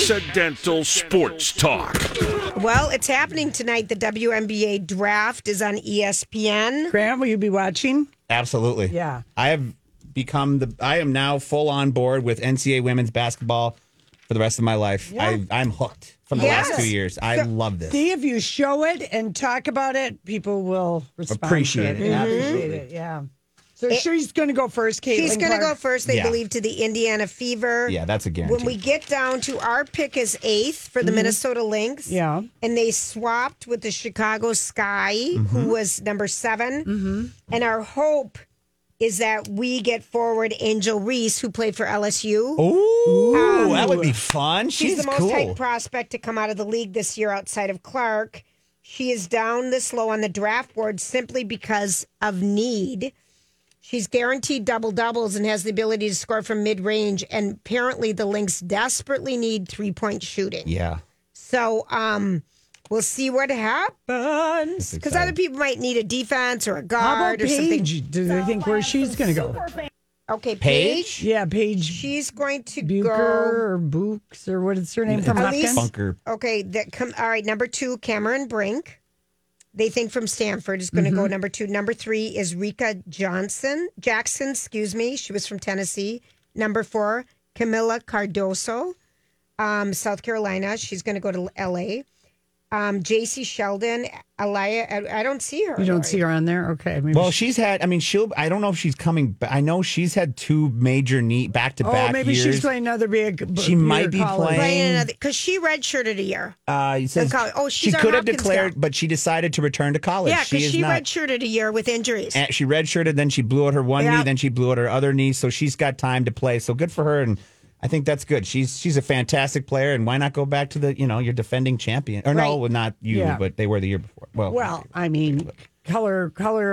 Accidental Sports Talk. Well, it's happening tonight. The WNBA draft is on ESPN. Grant, will you be watching? Absolutely. Yeah. I am now full on board with NCAA women's basketball for the rest of my life. Yeah. I'm hooked from the Yes. last 2 years. I love this. See, if you show it and talk about it, people will respond Appreciate to it. Appreciate it, yeah. So she's going to go first, Caitlin She's going to Clark. go first, they Yeah. believe, to the Indiana Fever. Yeah, that's a guarantee. When we get down to our pick is 8th for the Minnesota Lynx. Yeah. And they swapped with the Chicago Sky, who was number 7. And our hope is that we get forward Angel Reese, who played for LSU. Ooh, that would be fun. She's the most cool. hyped prospect to come out of the league this year outside of Clark. She is down this low on the draft board simply because of need. She's guaranteed double-doubles and has the ability to score from mid-range. And apparently the Lynx desperately need three-point shooting. Yeah. So we'll see what happens. Because other people might need a defense or a How about guard or something. Paige? Do they think where she's going to go? Okay, Paige? Yeah, Paige She's going to Bucher go. or Books or what is her name from Elise- Lufkin? Bunker. Okay, all right, number 2, Cameron Brink. They think from Stanford is going to go number 2. Number 3 is Rika Jackson, She was from Tennessee. Number 4, Camila Cardoso, South Carolina. She's going to go to L.A. J.C. Sheldon, Alaya. I don't see her. You don't see her on there? Okay. Maybe Well, she's had, I don't know if she's coming back. I know she's had 2 major back-to-back maybe years. she's playing another big. She might be playing. Because she redshirted a year. It says In college. Oh, she she's our could have Hopkins declared, gal. but she decided to return to college. Yeah, because she not. redshirted a year with injuries. And she redshirted, then she blew out her one Yeah. knee, then she blew out her other knee. So she's got time to play. So good for her, and I think that's good. She's a fantastic player, and why not go back to the your defending champion? Or no, not you, Yeah. but they were the year before. Well, I mean, color.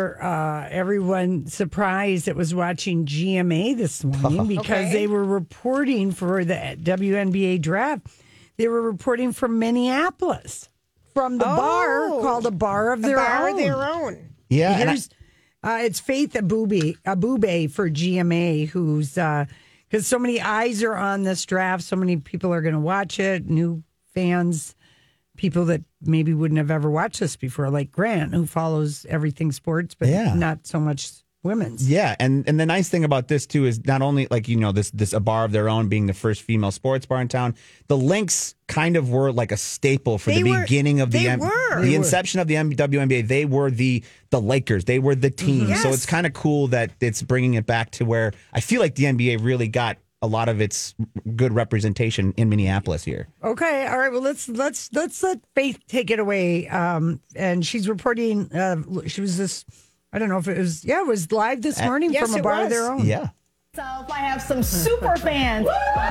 Everyone surprised that was watching GMA this morning because they were reporting for the WNBA draft. They were reporting from Minneapolis, from the bar called a Bar of Their Own. yeah, and Here's, it's Faith Abube for GMA, who's because so many eyes are on this draft, so many people are going to watch it, new fans, people that maybe wouldn't have ever watched this before, like Grant, who follows everything sports, but not so much women's. Yeah, and the nice thing about this too is not only this a bar of their own being the first female sports bar in town. The Lynx kind of were like a staple for the beginning of the inception of the WNBA. They were the Lakers. They were the team. Yes. So it's kind of cool that it's bringing it back to where I feel like the NBA really got a lot of its good representation in Minneapolis here. Okay, all right. Well, let's let Faith take it away. And she's reporting. She was this. I don't know if it was. Yeah, it was live this morning yes, from a it bar of was. their own. Yeah. So I have some super fans.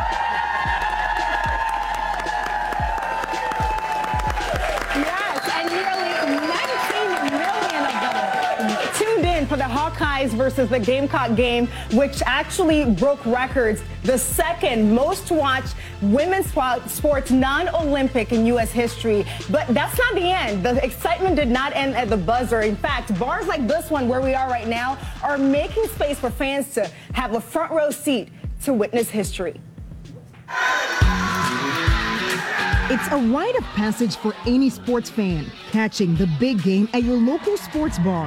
Yes, and nearly 19 million of them tuned in for the Hawkeyes versus the Gamecock game, which actually broke records. The second most watched women's sports non-Olympic in U.S. history. But that's not the end. The excitement did not end at the buzzer. In fact, bars like this one where we are right now are making space for fans to have a front row seat to witness history. It's a rite of passage for any sports fan, catching the big game at your local sports bar.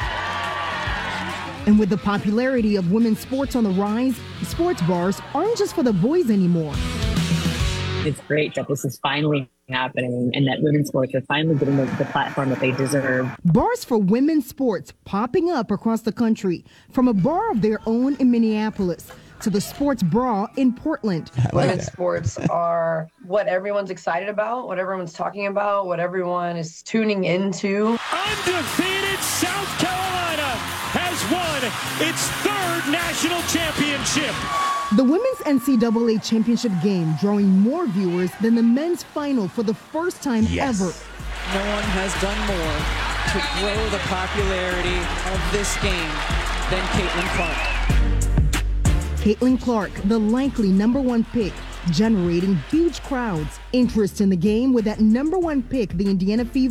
And with the popularity of women's sports on the rise, sports bars aren't just for the boys anymore. It's great that this is finally happening and that women's sports are finally getting the platform that they deserve. Bars for women's sports popping up across the country, from a bar of their own in Minneapolis to the Sports Bra in Portland. Women's sports are what everyone's excited about, what everyone's talking about, what everyone is tuning into. Undefeated South Carolina has won its 3rd national championship. The women's NCAA championship game drawing more viewers than the men's final for the first time ever. No one has done more to grow the popularity of this game than Caitlin Clark. Caitlin Clark, the likely #1 pick, generating huge crowds. Interest in the game with that #1 pick, the Indiana Fever,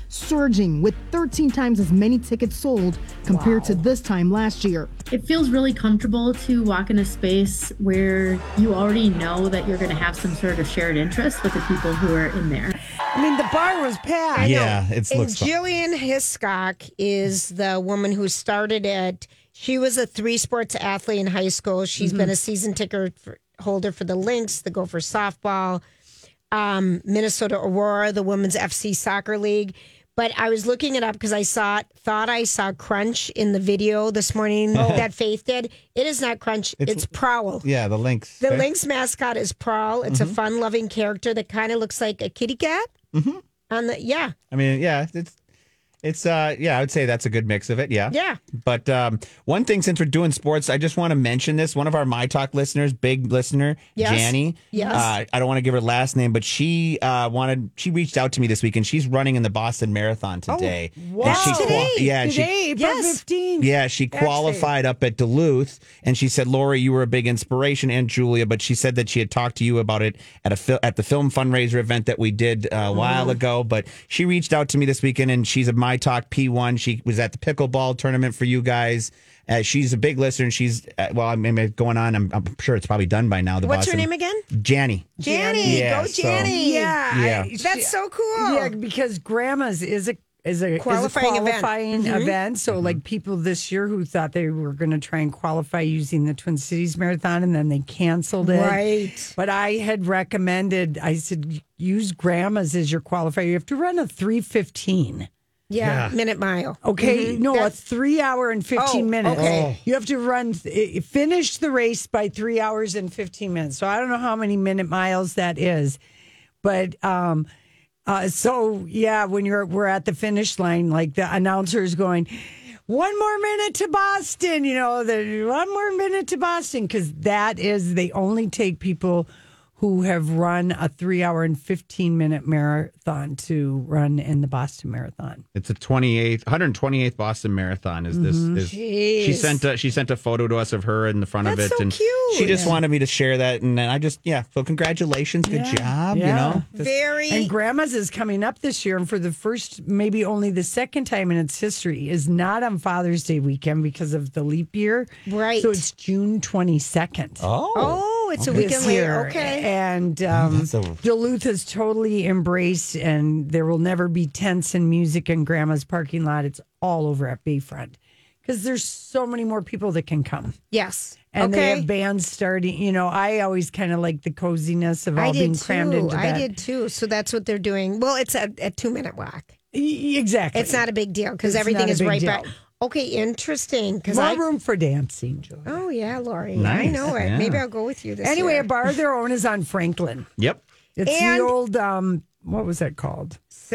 surging with 13 times as many tickets sold compared to this time last year. It feels really comfortable to walk in a space where you already know that you're going to have some sort of shared interest with the people who are in there. I mean, the bar was packed. Yeah, it looks fun. Jillian Hiscock is the woman who started it. She was a 3-sports athlete in high school. She's been a season ticket holder for the Lynx, the Gopher softball, Minnesota Aurora, the women's FC soccer league. But I was looking it up because I thought I saw Crunch in the video this morning that Faith did. It is not Crunch. It's Prowl. Yeah, the Lynx. The Lynx mascot is Prowl. It's a fun-loving character that kind of looks like a kitty cat. Mm-hmm. I mean, yeah, it's I would say that's a good mix of it. Yeah. Yeah. But one thing, since we're doing sports, I just want to mention this. One of our My Talk listeners, big listener, Janny. Yes. I don't want to give her last name, but she reached out to me this week, and she's running in the Boston Marathon today. Oh, wow. Today, April 15th. Yeah, she qualified up at Duluth, and she said, Lori, you were a big inspiration, and Julia, but she said that she had talked to you about it at the film fundraiser event that we did a while ago. But she reached out to me this weekend, and she's a My Talk P1. She was at the pickleball tournament for you guys. She's a big listener, and she's going on. I'm sure it's probably done by now. What's her name again? Janny. Janny. Yeah, Go Janny. Yeah. That's so cool. Yeah, because Grandma's is a qualifying event. So like people this year who thought they were going to try and qualify using the Twin Cities Marathon, and then they canceled it. Right. But I had recommended, I said, use Grandma's as your qualifier. You have to run a 3:15. Yeah, minute mile. Okay, a 3 hour and 15 minutes. Okay. You have to finish the race by 3 hours and 15 minutes. So I don't know how many minute miles that is, but when we're at the finish line, like the announcer is going, 1 more minute to Boston. 1 more minute to Boston, because they only take people who have run a 3 hour and 15 minute marathon to run in the Boston Marathon. It's a 128th Boston Marathon. Is this? She sent a photo to us of her in the front of it, so and cute. she just wanted me to share that. And then so congratulations, good job. Yeah. And Grandma's is coming up this year, and for the first, maybe only the second time in its history, is not on Father's Day weekend because of the leap year. Right. So it's June 22nd. Oh, it's a weekend later. Okay. And Duluth has totally embraced, and there will never be tents and music in Grandma's parking lot. It's all over at Bayfront because there's so many more people that can come. Yes. And they have bands starting. I always kind of like the coziness of all being crammed into that. I did too. So that's what they're doing. Well, it's a 2-minute walk. Exactly. It's not a big deal because everything is right back. Okay, interesting. More room for dancing, Joy. Oh, yeah, Lori. Nice. I know it. Yeah. Maybe I'll go with you this year. Anyway, a bar of their own is on Franklin. Yep. It's the old, what was that called?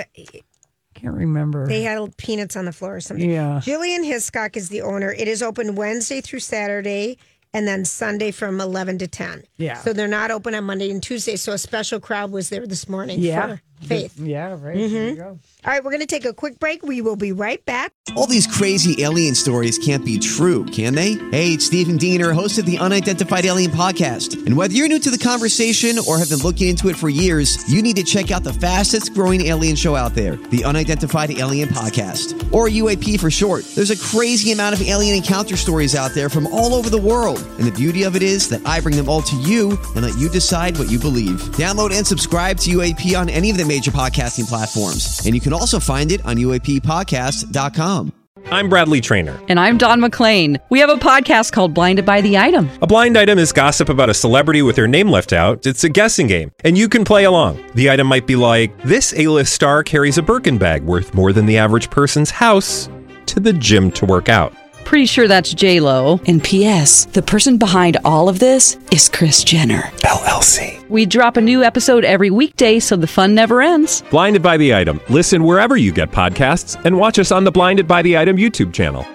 Can't remember. They had peanuts on the floor or something. Yeah. Jillian Hiscock is the owner. It is open Wednesday through Saturday and then Sunday from 11 to 10. Yeah. So they're not open on Monday and Tuesday. So a special crowd was there this morning for Faith. Yeah, right. There you go. All right, we're going to take a quick break. We will be right back. All these crazy alien stories can't be true, can they? Hey, it's Stephen Diener, host of the Unidentified Alien Podcast. And whether you're new to the conversation or have been looking into it for years, you need to check out the fastest growing alien show out there, the Unidentified Alien Podcast, or UAP for short. There's a crazy amount of alien encounter stories out there from all over the world. And the beauty of it is that I bring them all to you and let you decide what you believe. Download and subscribe to UAP on any of the major podcasting platforms. And you can also find it on UAPpodcast.com. I'm Bradley Trainer. And I'm Don McClain. We have a podcast called Blinded by the Item. A blind item is gossip about a celebrity with their name left out. It's a guessing game, and you can play along. The item might be like, this A-list star carries a Birkin bag worth more than the average person's house to the gym to work out. Pretty sure that's J-Lo. And P.S. the person behind all of this is Kris Jenner, LLC. We drop a new episode every weekday so the fun never ends. Blinded by the Item. Listen wherever you get podcasts and watch us on the Blinded by the Item YouTube channel.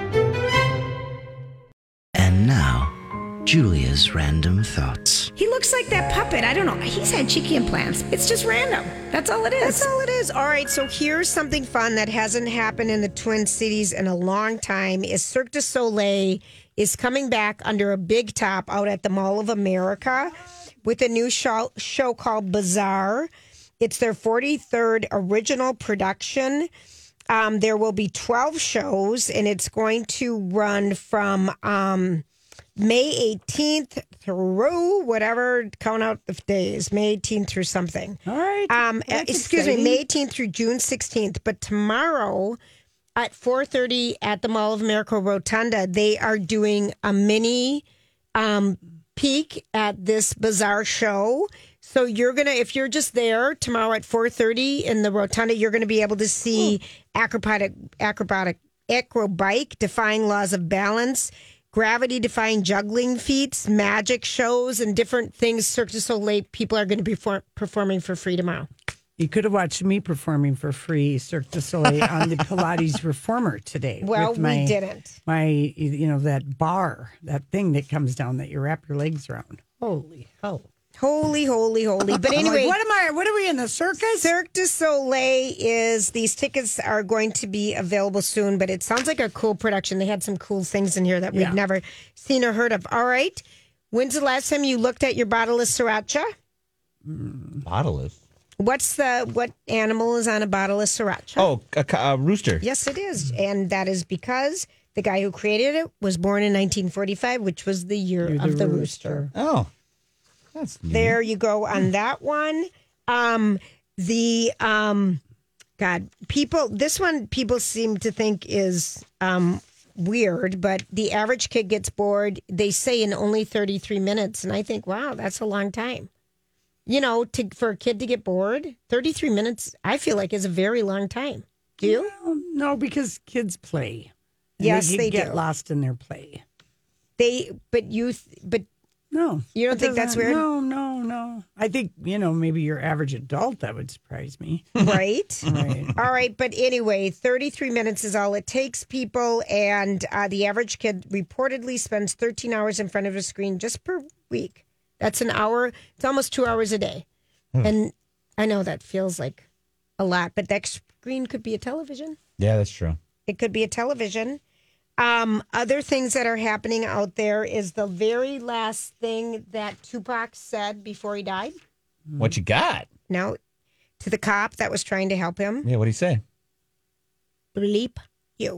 And now, Julia's random thoughts. He looks like that puppet. I don't know. He's had cheeky implants. It's just random. That's all it is. That's all it is. All right, so here's something fun that hasn't happened in the Twin Cities in a long time. Is Cirque du Soleil is coming back under a big top out at the Mall of America with a new show called Bazaar. It's their 43rd original production. There will be 12 shows, and it's going to run from May 18th through whatever, count out the days, May 18th through something. All right. Excuse me, May 18th through June 16th. But tomorrow at 4:30 at the Mall of America Rotunda, they are doing a mini peek at this bizarre show. So you're going to, if you're just there tomorrow at 4:30 in the Rotunda, you're going to be able to see acrobike defying laws of balance, gravity defying juggling feats, magic shows, and different things Cirque du Soleil people are going to be performing for free tomorrow. You could have watched me performing for free Cirque du Soleil on the Pilates Reformer today. Well, we didn't. That bar, that thing that comes down that you wrap your legs around. Holy hell. Holy. But anyway, what are we in the circus? Cirque du Soleil these tickets are going to be available soon, but it sounds like a cool production. They had some cool things in here that we've never seen or heard of. All right. When's the last time you looked at your bottle of sriracha? Bottle of? What animal is on a bottle of sriracha? Oh, a rooster. Yes, it is. And that is because the guy who created it was born in 1945, which was the year of the rooster. Oh. That's neat. There you go on that one. People seem to think is weird, but the average kid gets bored, they say, in only 33 minutes. And I think, wow, that's a long time. For a kid to get bored, 33 minutes, I feel like is a very long time. Do you? No, because kids play. Yes, they get do. lost in their play. No. You don't think that's weird? No. I think, maybe your average adult, that would surprise me. Right? All right. But anyway, 33 minutes is all it takes, people. And the average kid reportedly spends 13 hours in front of a screen just per week. That's an hour. It's almost 2 hours a day. And I know that feels like a lot, but that screen could be a television. Yeah, that's true. It could be a television. Other things that are happening out there is the very last thing that Tupac said before he died. What you got? No, to the cop that was trying to help him. Yeah, what'd he say? Bleep you.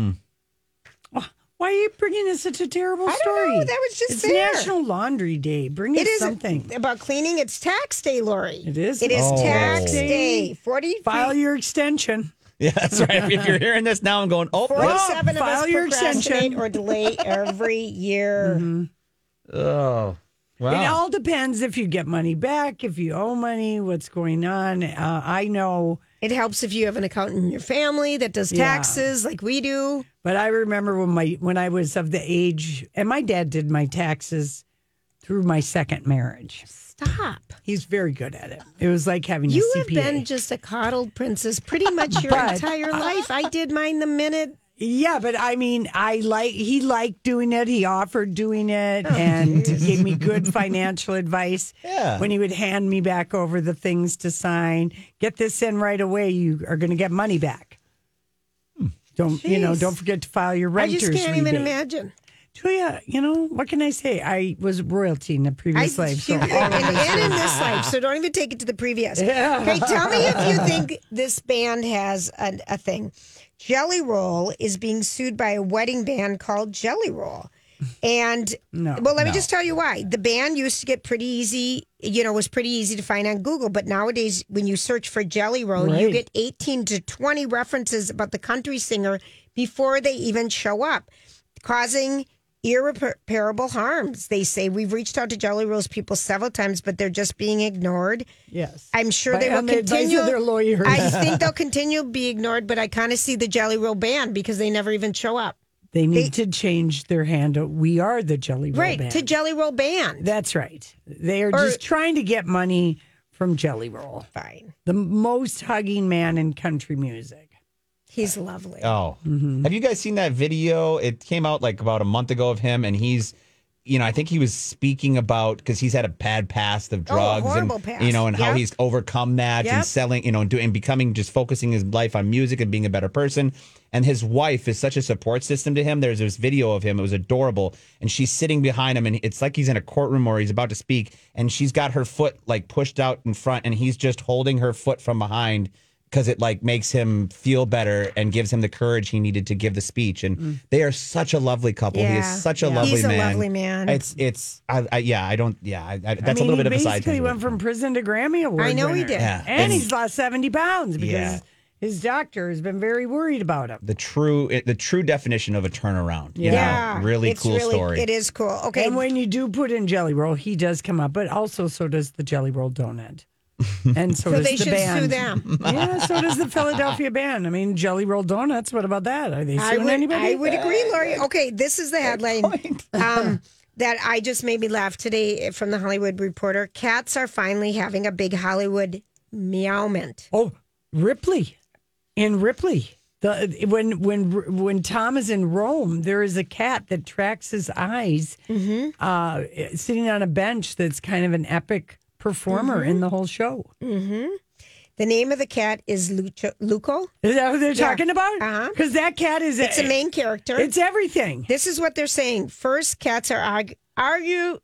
Why are you bringing us such a terrible story? I don't know. That was just It's National Laundry Day. Bring us something. About cleaning. It's tax day, Lori. It is? It is tax day. File your extension. Yeah, that's right. If you're hearing this now and going, 47 of file us your procrastinate extension. or delay every year. Mm-hmm. Oh, wow. It all depends if you get money back, if you owe money, what's going on. I know. It helps if you have an accountant in your family that does taxes like we do. But I remember when I was of the age, and my dad did my taxes through my second marriage. Stop. He's very good at it. It was like having a You CPA. have been just a coddled princess pretty much your entire life. I did mine the minute. Yeah, but I mean, he liked doing it. He offered doing it and gave me good financial advice. Yeah. When he would hand me back over the things to sign, get this in right away. You are going to get money back. Don't forget to file your renter's I just can't rebate. even imagine. Julia, what can I say? I was royalty in the previous life. So and in this life, so don't even take it to the previous. Yeah. Okay, tell me if you think this band has a thing. Jelly Roll is being sued by a wedding band called Jelly Roll. And, let me just tell you why. The band used to get pretty easy, was pretty easy to find on Google. But nowadays, when you search for Jelly Roll, you get 18 to 20 references about the country singer before they even show up, causing irreparable harms. They say we've reached out to Jelly Roll's people several times, but they're just being ignored. Yes, I'm sure they will continue. Their lawyers. I think they'll continue to be ignored, but I kind of see the Jelly Roll band because they never even show up. They need to change their handle. We are the Jelly Roll Band. Right, to Jelly Roll Band. That's right. They are just trying to get money from Jelly Roll. Fine. The most hugging man in country music. He's lovely. Oh. Mm-hmm. Have you guys seen that video? It came out like about a month ago of him, and he's I think he was speaking about, because he's had a bad past of drugs past. And how he's overcome that and selling, and becoming, just focusing his life on music and being a better person. And his wife is such a support system to him. There's this video of him. It was adorable. And she's sitting behind him, and it's like he's in a courtroom or he's about to speak. And she's got her foot like pushed out in front, and he's just holding her foot from behind, because it like makes him feel better and gives him the courage he needed to give the speech. And they are such a lovely couple. Yeah. He is such a lovely man. He's a lovely man. That's a little bit of a side. He basically went from prison to Grammy Award. I know winner. he did. Yeah. And he's lost 70 pounds because his doctor has been very worried about him. The true definition of a turnaround. Yeah. Really cool story. It is cool. Okay. And when you do put in Jelly Roll, he does come up, but also so does the Jelly Roll Donut. And so does they the should band. sue them. Yeah, so does the Philadelphia band. I mean, Jelly Roll Donuts, what about that? Are they suing anybody? I would agree, Lori. Okay, this is the headline that I just made me laugh today from the Hollywood Reporter. Cats are finally having a big Hollywood meowment. Oh, Ripley. In Ripley. When Tom is in Rome, there is a cat that tracks his eyes sitting on a bench that's kind of an epic performer in the whole show. Mm-hmm. The name of the cat is Luco. Is that what they're talking about? Because that cat is... It's a main character. It's everything. This is what they're saying. First, cats are arguably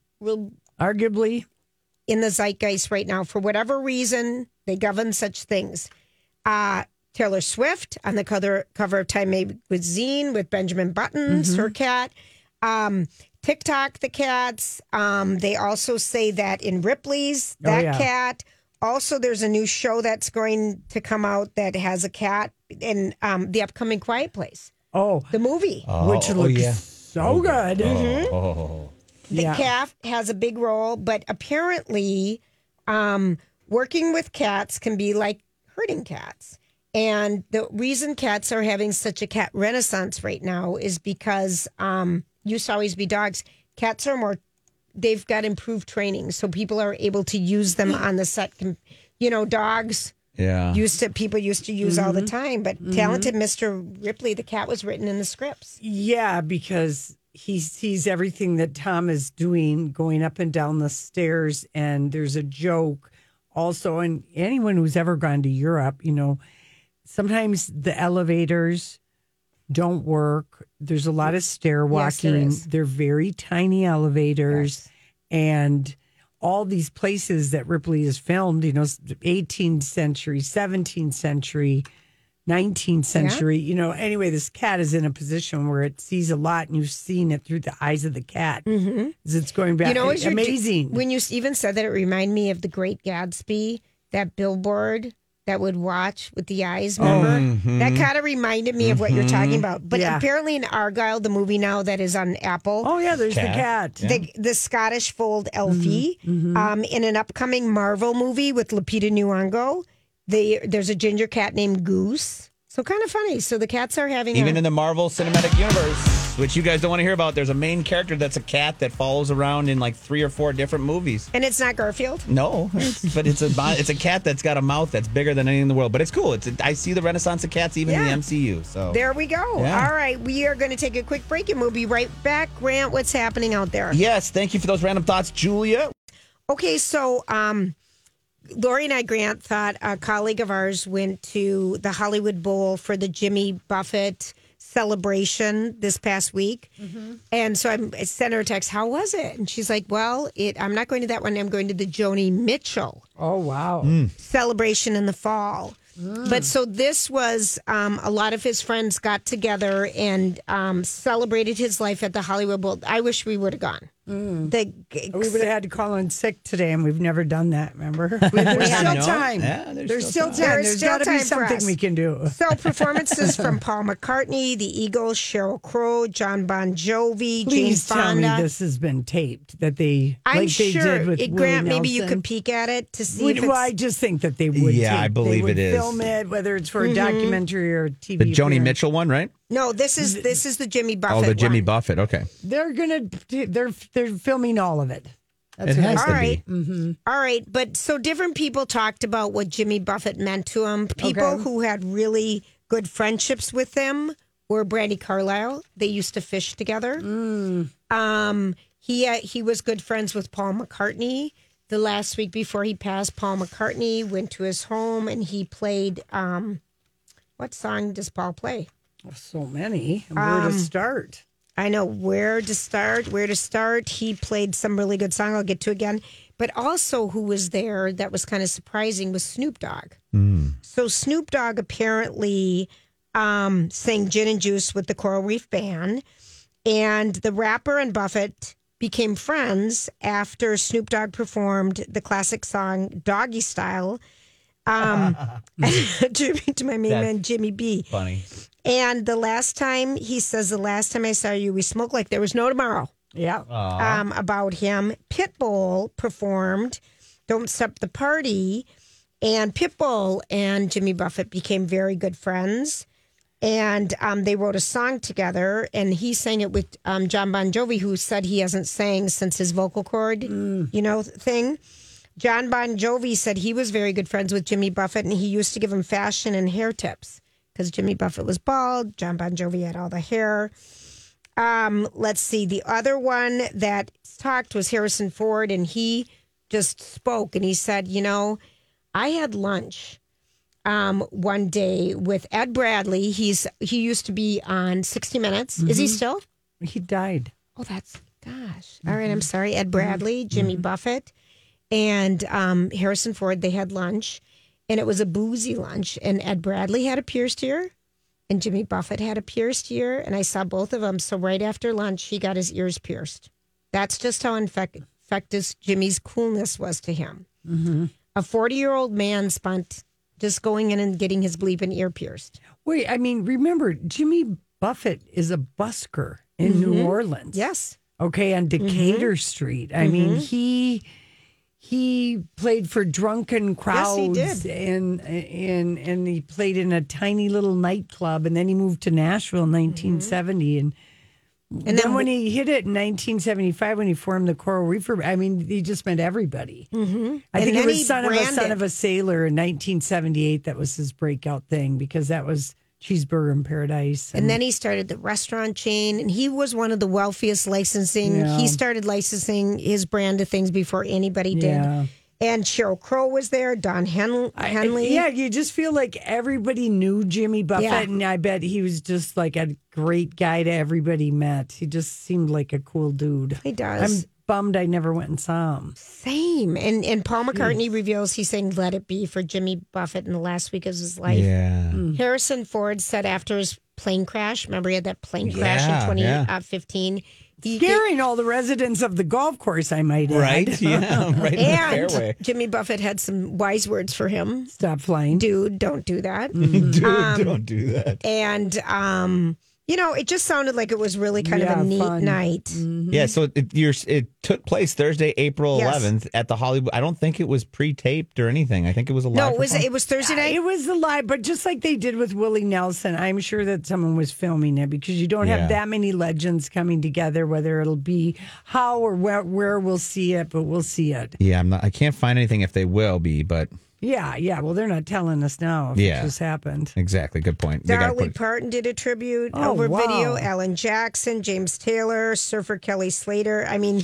in the zeitgeist right now. For whatever reason, they govern such things. Taylor Swift on the cover of Time Magazine with Benjamin Button, her cat. TikTok, the cats. They also say that in Ripley's, cat. Also, there's a new show that's going to come out that has a cat in the upcoming Quiet Place. Oh. The movie. Which looks so good. The cat has a big role, but apparently working with cats can be like herding cats. And the reason cats are having such a cat renaissance right now is because... used to always be dogs. Cats are they've got improved training, so people are able to use them on the set. Dogs people used to use all the time, but talented Mr. Ripley, the cat was written in the scripts. Yeah, because he sees everything that Tom is doing going up and down the stairs, and there's a joke also. And anyone who's ever gone to Europe, sometimes the elevators don't work. There's a lot of stair walking. Yes, they're very tiny elevators. And all these places that Ripley has filmed, 18th century, 17th century, 19th century, anyway, this cat is in a position where it sees a lot, and you've seen it through the eyes of the cat. It's going back. Amazing. When you even said that, it reminded me of The Great Gatsby, that billboard that would watch with the eyes, remember? That kind of reminded me of what you're talking about. But apparently in Argyle, the movie now that is on Apple. Oh, yeah, there's the cat. The Scottish fold Elfie. In an upcoming Marvel movie with Lupita Nyong'o, there's a ginger cat named Goose. So kind of funny. So the cats are having in the Marvel Cinematic Universe, which you guys don't want to hear about, there's a main character that's a cat that follows around in like 3 or 4 different movies. And it's not Garfield? No, but it's a cat that's got a mouth that's bigger than anything in the world. But it's cool. I see the renaissance of cats even in the MCU. So there we go. Yeah. All right, we are going to take a quick break and we'll be right back. Grant, what's happening out there? Yes, thank you for those random thoughts, Julia. Okay, so Lori and I, Grant, thought a colleague of ours went to the Hollywood Bowl for the Jimmy Buffett celebration this past week. And so I sent her a text, how was it? And she's like, well, I'm not going to that one. I'm going to the Joni Mitchell. Oh, wow. Celebration in the fall. But so this was a lot of his friends got together and celebrated his life at the Hollywood Bowl. I wish we would have gone. We would have had to call in sick today, and we've never done that, remember? There's still time. Yeah, there's still time. There's got to be something we can do. So performances from Paul McCartney, the Eagles, Sheryl Crow, John Bon Jovi, Jane Fonda. Tell me this has been taped, that they I'm sure. They did with Grant, maybe you could peek at it to see if it's... Well, I just think that they would. Yeah, I believe it is. Film it, whether it's for a documentary or a TV. The Joni Mitchell one, right? No, this is the Jimmy Buffett. Oh, the Jimmy one. Buffett. Okay. They're filming all of it. That's it has to be. Mm-hmm. All right, but so different people talked about what Jimmy Buffett meant to him. People who had really good friendships with him were Brandi Carlile. They used to fish together. He was good friends with Paul McCartney. The last week before he passed, Paul McCartney went to his home and he played. What song does Paul play? So many. Where to start? I know where to start. He played some really good song I'll get to again. But also who was there that was kind of surprising was Snoop Dogg. So Snoop Dogg apparently sang Gin and Juice with the Coral Reef Band. And the rapper and Buffett became friends after Snoop Dogg performed the classic song Doggy Style to my main man Jimmy B. Funny. And the last time I saw you, we smoked like there was no tomorrow. Yeah. About him. Pitbull performed Don't Stop the Party, and Pitbull and Jimmy Buffett became very good friends. And they wrote a song together, and he sang it with John Bon Jovi, who said he hasn't sang since his vocal cord, thing. John Bon Jovi said he was very good friends with Jimmy Buffett, and he used to give him fashion and hair tips because Jimmy Buffett was bald. John Bon Jovi had all the hair. Let's see. The other one that talked was Harrison Ford, and he just spoke, and he said, I had lunch one day with Ed Bradley. He used to be on 60 Minutes. Is he still? He died. Oh, gosh. All right, I'm sorry. Ed Bradley, Jimmy Buffett, and Harrison Ford, they had lunch, and it was a boozy lunch, and Ed Bradley had a pierced ear, and Jimmy Buffett had a pierced ear, and I saw both of them. So right after lunch, he got his ears pierced. That's just how infectious Jimmy's coolness was to him. A 40-year-old man spent just going in and getting his bleeping ear pierced. Wait, I mean, remember, Jimmy Buffett is a busker in New Orleans. Yes. Okay, on Decatur Street. I mean, he played for drunken crowds. Yes, he did. And he played in a tiny little nightclub, and then he moved to Nashville in 1970. And then when he hit it in 1975, when he formed the Coral Reefer, I mean, he just met everybody. I think it was Son of a Sailor in 1978 that was his breakout thing, because that was Cheeseburger in Paradise. And then he started the restaurant chain, and he was one of the wealthiest licensing. Yeah. He started licensing his brand of things before anybody did. Yeah. And Sheryl Crow was there, Don Henley. You just feel like everybody knew Jimmy Buffett, and I bet he was just like a great guy to everybody met. He just seemed like a cool dude. He does. I'm bummed I never went and saw him. Same. And Paul McCartney reveals he sang Let It Be for Jimmy Buffett in the last week of his life. Yeah. Harrison Ford said after his plane crash, remember he had that plane crash in 2015, scaring all the residents of the golf course, I might add. Right, yeah, right in the fairway. Jimmy Buffett had some wise words for him. Stop flying. Dude, don't do that. Dude, don't do that. And, it just sounded like it was really kind of a neat night. Yeah, so it took place Thursday, April 11th at the Hollywood. I don't think it was pre-taped or anything. I think it was a live. No, it was Thursday night. It was a live, but just like they did with Willie Nelson, I'm sure that someone was filming it, because you don't have that many legends coming together. Whether it'll be how or where we'll see it, but we'll see it. Yeah, I can't find anything if they will be, but. Yeah. Well, they're not telling us now if it just happened. Exactly. Good point. Dolly Parton did a tribute over video. Alan Jackson, James Taylor, Surfer Kelly Slater. I mean,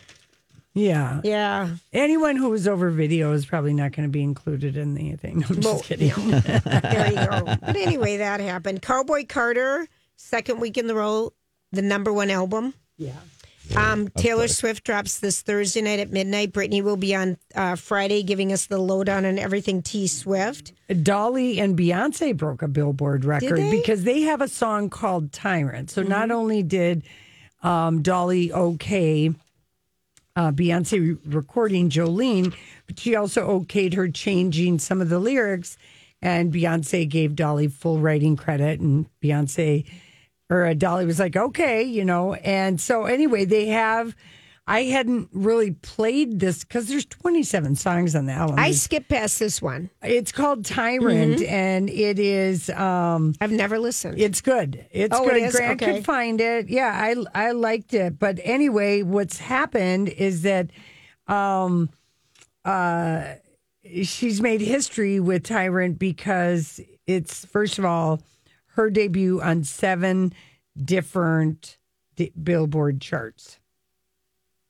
Yeah. Anyone who was over video is probably not going to be included in the thing. I'm just kidding. There you go. But anyway, that happened. Cowboy Carter, second week in the row, the #1 album. Yeah. Taylor Swift drops this Thursday night at midnight. Brittany will be on Friday giving us the lowdown on everything T Swift. Dolly and Beyonce broke a Billboard record because they have a song called Tyrant. So not only did Dolly Beyonce recording Jolene, but she also okayed her changing some of the lyrics, and Beyonce gave Dolly full writing credit, and Dolly was like, okay, and so anyway, I hadn't really played this because there's 27 songs on the album. I skipped past this one. It's called Tyrant, and it is. I've never listened. It's good. It's good. It is? Grant could find it. Yeah, I liked it. But anyway, what's happened is that she's made history with Tyrant because it's, first of all, her debut on 7 different Billboard charts.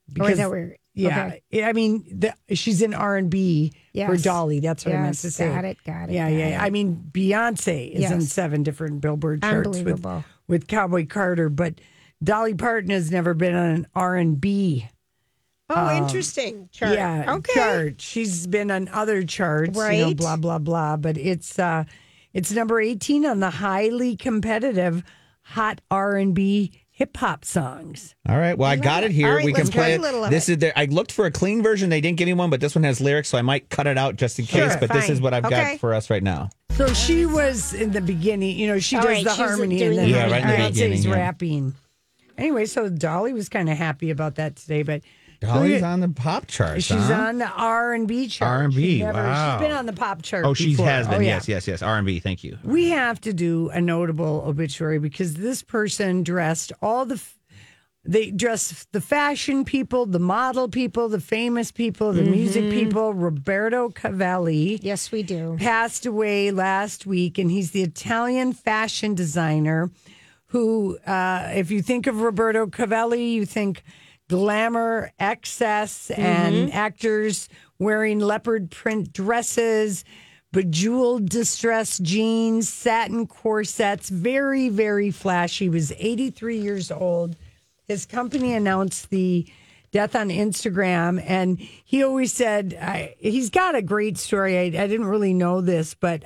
Because, okay. I mean, she's in R&B for Dolly. That's what I meant to say. Got it. Yeah. I mean, Beyonce is in 7 different Billboard charts with Cowboy Carter, but Dolly Parton has never been on an R&B. Oh, interesting chart. Yeah, chart. She's been on other charts, right? Blah blah blah. But it's number 18 on the highly competitive Hot R&B hip hop songs. All right. Well, I got it here. Right, we can play it. This is I looked for a clean version. They didn't give me one, but this one has lyrics, so I might cut it out just in case. But this is what I've got for us right now. So she was in the beginning. She does the harmony, and then right in the beginning, rapping. Anyway, so Dolly was kind of happy about that today, but. Dolly's on the pop chart. She's on the R&B chart. R&B, wow. She's been on the pop chart Oh, she before. has been. Yes. R&B, thank you. We have to do a notable obituary because this person dressed they dressed the fashion people, the model people, the famous people, the music people. Roberto Cavalli. Yes, we do. Passed away last week, and he's the Italian fashion designer who, if you think of Roberto Cavalli, you think glamour, excess, and actors wearing leopard print dresses, bejeweled distressed jeans, satin corsets, very, very flashy. He was 83 years old. His company announced the death on Instagram, and he always said, he's got a great story. I didn't really know this, but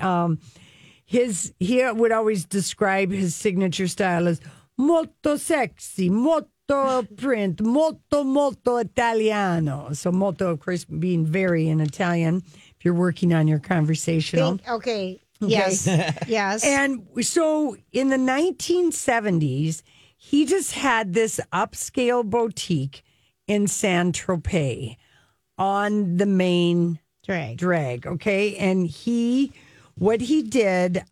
he would always describe his signature style as molto sexy, molto print, molto Italiano. So molto, of course, being very in Italian if you're working on your conversational. Okay. Yes. Yes. And so in the 1970s, he just had this upscale boutique in Saint-Tropez on the main drag. Okay. And what he did,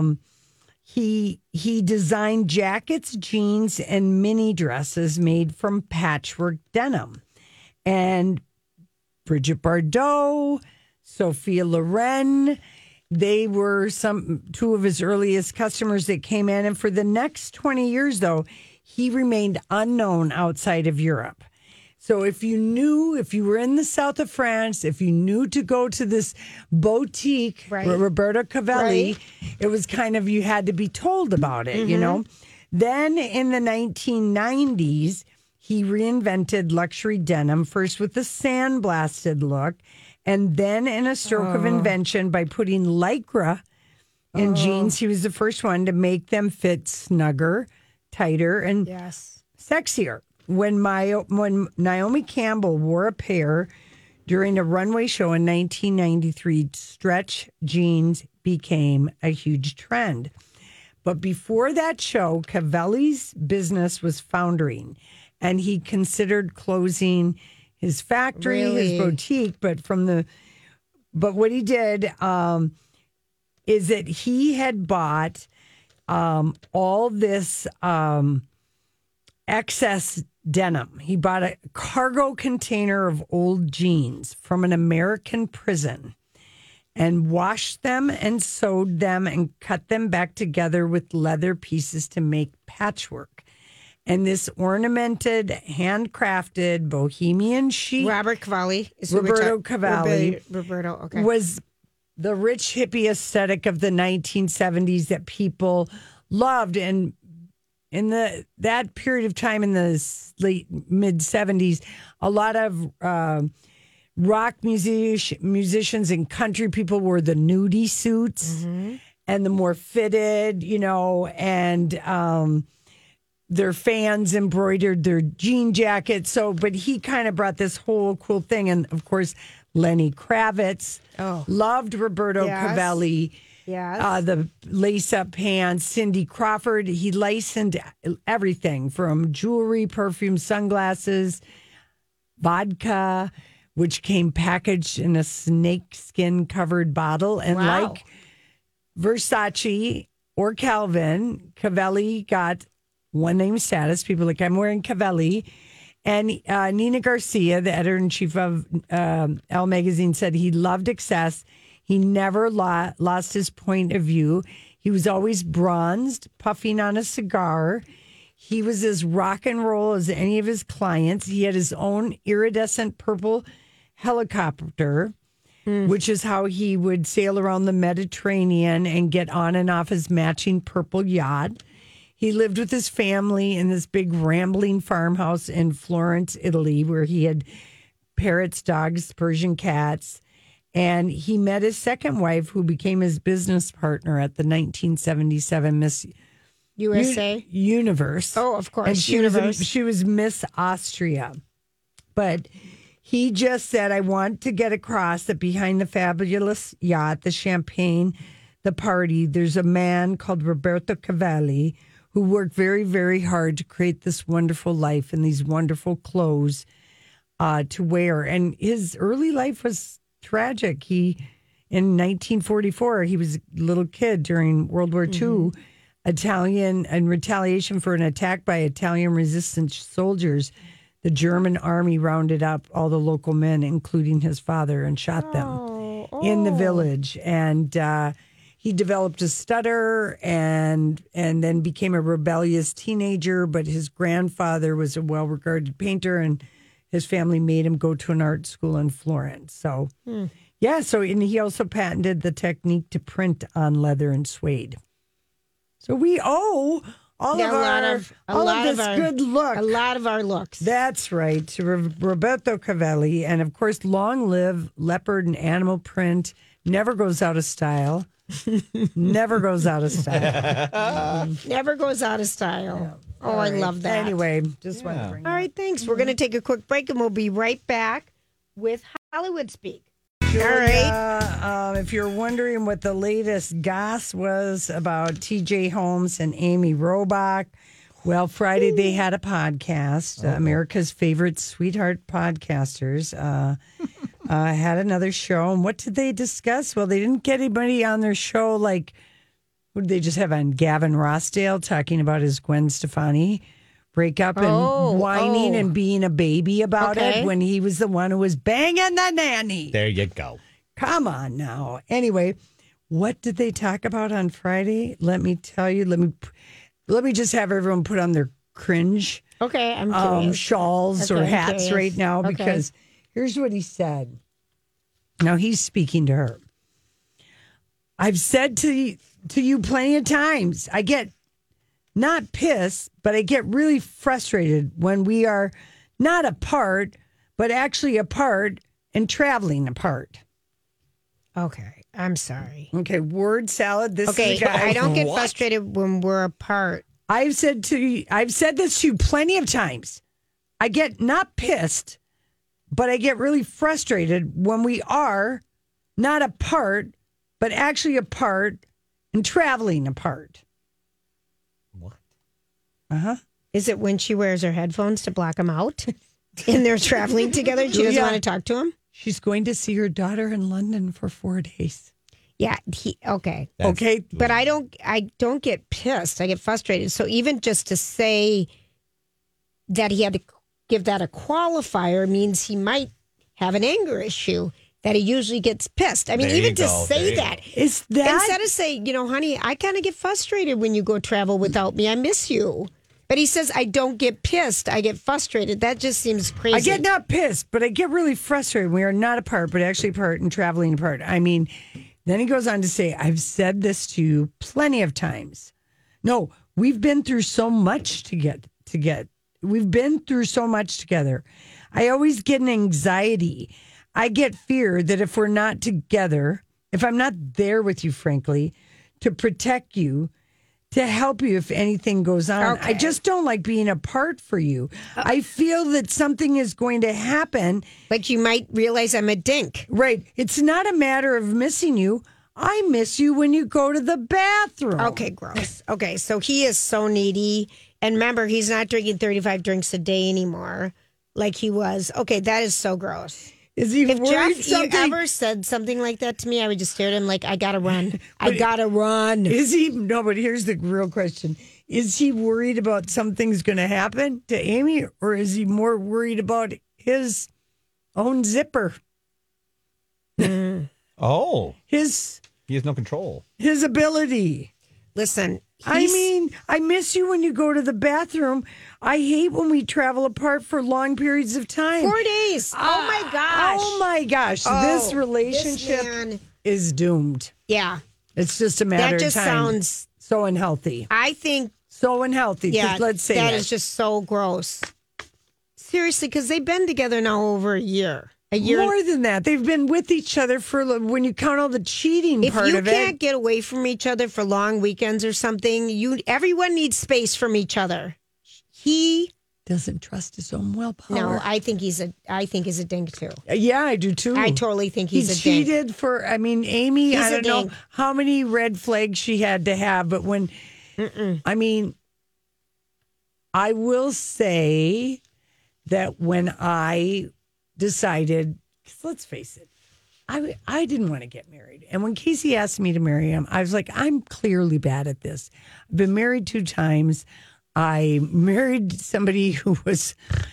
He designed jackets, jeans, and mini dresses made from patchwork denim. And Brigitte Bardot, Sophia Loren, they were two of his earliest customers that came in. And for the next 20 years, though, he remained unknown outside of Europe. So if you were in the south of France, if you knew to go to this boutique, Roberto Cavalli, it was kind of, you had to be told about it, Then in the 1990s, he reinvented luxury denim, first with the sandblasted look, and then in a stroke of invention by putting Lycra in jeans. He was the first one to make them fit snugger, tighter, and sexier. When Naomi Campbell wore a pair during a runway show in 1993, stretch jeans became a huge trend. But before that show, Cavalli's business was foundering, and he considered closing his factory, his boutique. But what he did is that he had bought all this excess denim. He bought a cargo container of old jeans from an American prison and washed them and sewed them and cut them back together with leather pieces to make patchwork. And this ornamented, handcrafted, bohemian chic. Roberto Cavalli. Okay. Was the rich hippie aesthetic of the 1970s that people loved. And in that period of time in the late mid 70s, a lot of rock musicians and country people wore the nudie suits and the more fitted, and their fans embroidered their jean jackets. But he kind of brought this whole cool thing. And of course, Lenny Kravitz loved Roberto Cavalli. Yes. The lace-up pants, Cindy Crawford. He licensed everything from jewelry, perfume, sunglasses, vodka, which came packaged in a snakeskin covered bottle. And like Versace or Calvin, Cavalli got one name status. People like, I'm wearing Cavalli. And Nina Garcia, the editor-in-chief of Elle Magazine, said he loved excess. He never lost his point of view. He was always bronzed, puffing on a cigar. He was as rock and roll as any of his clients. He had his own iridescent purple helicopter, which is how he would sail around the Mediterranean and get on and off his matching purple yacht. He lived with his family in this big rambling farmhouse in Florence, Italy, where he had parrots, dogs, Persian cats. And he met his second wife, who became his business partner at the 1977 Miss USA Universe. Oh, of course. And she was Miss Austria. But he just said, I want to get across that behind the fabulous yacht, the champagne, the party, there's a man called Roberto Cavalli who worked very, very hard to create this wonderful life and these wonderful clothes to wear. And his early life was tragic. In 1944, he was a little kid during World War II. In retaliation for an attack by Italian resistance soldiers, the German army rounded up all the local men, including his father, and shot them in the village. And he developed a stutter and then became a rebellious teenager. But his grandfather was a well-regarded painter, and his family made him go to an art school in Florence. So, and he also patented the technique to print on leather and suede. So we owe all of this good look. A lot of our looks. That's right. To Roberto Cavalli. And of course, long live leopard and animal print. Never goes out of style. Never goes out of style. Never goes out of style. Yeah. Oh, I love that. Anyway, just want to bring All right, thanks. We're going to take a quick break and we'll be right back with Hollywood Speak. Julia, all right. If you're wondering what the latest goss was about TJ Holmes and Amy Robach, well, Friday they had a podcast. America's favorite sweetheart podcasters had another show. And what did they discuss? Well, they didn't get anybody on their show like, what did they just have on Gavin Rossdale talking about his Gwen Stefani breakup and whining and being a baby about it when he was the one who was banging the nanny. There you go. Come on now. Anyway, what did they talk about on Friday? Let me tell you. Let me just have everyone put on their cringe I'm curious. Shawls or hats right now because here's what he said. Now he's speaking to her. I've said to you plenty of times, I get not pissed, but I get really frustrated when we are not apart, but actually apart and traveling apart. Okay, I'm sorry. Okay, word salad. This is a guy. I don't get frustrated when we're apart. I've said this to you plenty of times. I get not pissed, but I get really frustrated when we are not apart, but actually apart and traveling apart. Is it when she wears her headphones to block him out and they're traveling together and she doesn't want to talk to him? She's going to see her daughter in London for 4 days. Yeah. Okay. But I don't get pissed. I get frustrated. So even just to say that he had to give that a qualifier means he might have an anger issue. That he usually gets pissed. I mean, even to say that. Is that instead of saying, honey, I kind of get frustrated when you go travel without me. I miss you. But he says, I don't get pissed. I get frustrated. That just seems crazy. I get not pissed, but I get really frustrated. We are not apart, but actually apart and traveling apart. I mean, then he goes on to say, I've said this to you plenty of times. No, we've been through so much to get. We've been through so much together. I always get an anxiety. I get fear that if we're not together, if I'm not there with you, frankly, to protect you, to help you if anything goes on. I just don't like being apart for you. I feel that something is going to happen. Like you might realize I'm a dink. Right. It's not a matter of missing you. I miss you when you go to the bathroom. Okay, gross. Okay, so he is so needy. And remember, he's not drinking 35 drinks a day anymore like he was. Okay, that is so gross. Is he if worried Jeff ever said something like that to me, I would just stare at him like, I gotta run. I gotta run. Is he? No, but here's the real question. Is he worried about something's going to happen to Amy, or is he more worried about his own zipper? Oh. He has no control. His ability. Listen, I miss you when you go to the bathroom. I hate when we travel apart for long periods of time. 4 days. Oh my gosh. Oh my gosh. This relationship is doomed. Yeah. It's just a matter of time. That just sounds so unhealthy. I think so unhealthy. Yeah, let's say that is just so gross. Seriously, because they've been together now over a year. More than that. They've been with each other for, when you count all the cheating part of it. If you can't get away from each other for long weekends or something, everyone needs space from each other. He doesn't trust his own willpower. No, I think he's a dink too. Yeah, I do too. I totally think he's a dink. He cheated for, Amy, I don't know how many red flags she had to have, but when, I will say that when I decided, because let's face it, I didn't want to get married. And when Casey asked me to marry him, I was like, I'm clearly bad at this. I've been married 2 times. I married somebody who was,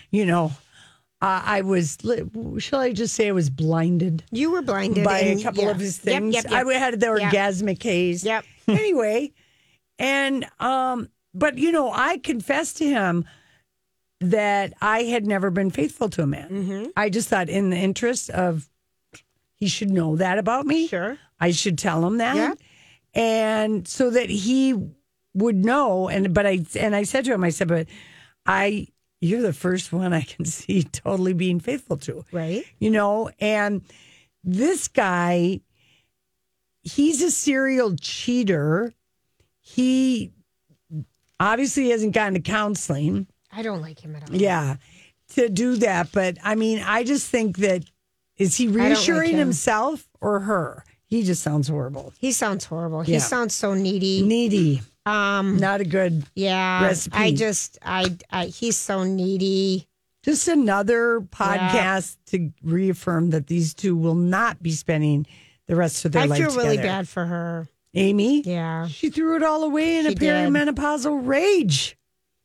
I was, shall I just say I was blinded? You were blinded. By a couple of his things. Yep. I had the orgasmic haze. Yep. Anyway, and, but, I confessed to him that I had never been faithful to a man. Mm-hmm. I just thought in the interest of, he should know that about me. Sure. I should tell him that. Yeah. And so that he would know. And I said to him, but you're the first one I can see totally being faithful to. Right. And this guy, he's a serial cheater. He obviously hasn't gotten to counseling. I don't like him at all. Yeah, to do that. But I just think that, is he reassuring himself or her? He just sounds horrible. He sounds horrible. He sounds so needy. Not a good recipe. He's so needy. Just another podcast to reaffirm that these two will not be spending the rest of their life together. I feel really bad for her. Amy? Yeah. She threw it all away in a perimenopausal rage.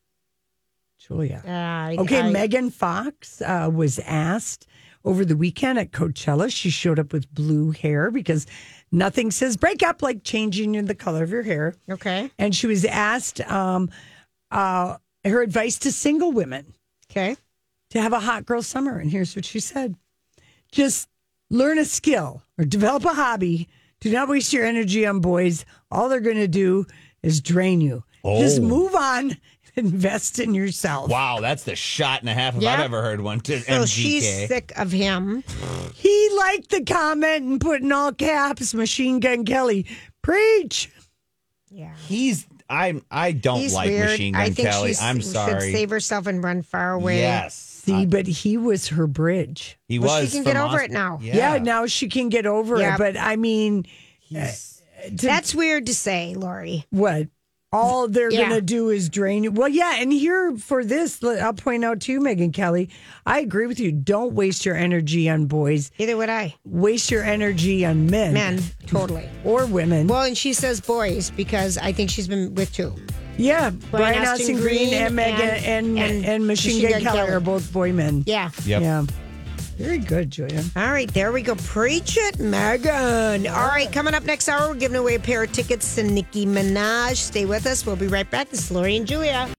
Julia. Megan Fox was asked over the weekend at Coachella. She showed up with blue hair because nothing says break up like changing the color of your hair. Okay. And she was asked her advice to single women. Okay. To have a hot girl summer. And here's what she said. Just learn a skill or develop a hobby. Do not waste your energy on boys. All they're going to do is drain you. Just move on. Invest in yourself. Wow, that's the shot and a half if I've ever heard one to so MGK. She's sick of him. He liked the comment and put in all caps, Machine Gun Kelly. Preach. Yeah. I don't like weird. Machine Gun Kelly. I'm sorry. Should save herself and run far away. Yes. See, but he was her bridge. He was. She can get over it now. Yeah, now she can get over it. But that's weird to say, Lori. What? All they're going to do is drain you. Well, yeah, and here for this, I'll point out to you, Megan Kelly, I agree with you. Don't waste your energy on boys. Neither would I. Waste your energy on men. Men, totally. Or women. Well, and she says boys because I think she's been with 2. Yeah, Brian Austin Green and Megan and Machine Gun Kelly are both boy men. Yeah. Yep. Yeah. Very good, Julia. All right, there we go. Preach it, Megan. All right, coming up next hour, we're giving away a pair of tickets to Nicki Minaj. Stay with us. We'll be right back. This is Lori and Julia.